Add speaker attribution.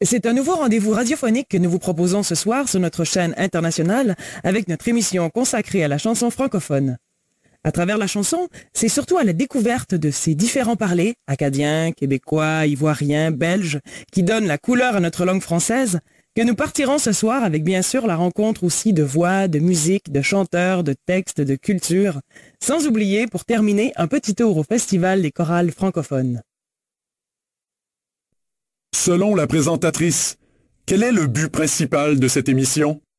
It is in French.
Speaker 1: C'est un nouveau rendez-vous radiophonique que nous vous proposons ce soir sur notre chaîne internationale avec notre émission consacrée à la chanson francophone. À travers la chanson, c'est surtout à la découverte de ces différents parlers, acadiens, québécois, ivoiriens, belges, qui donnent la couleur à notre langue française, que nous partirons ce soir avec bien sûr la rencontre aussi de voix, de musique, de chanteurs, de textes, de culture, sans oublier pour terminer un petit tour au Festival des chorales francophones.
Speaker 2: Selon la présentatrice, quel est le but principal de cette émission?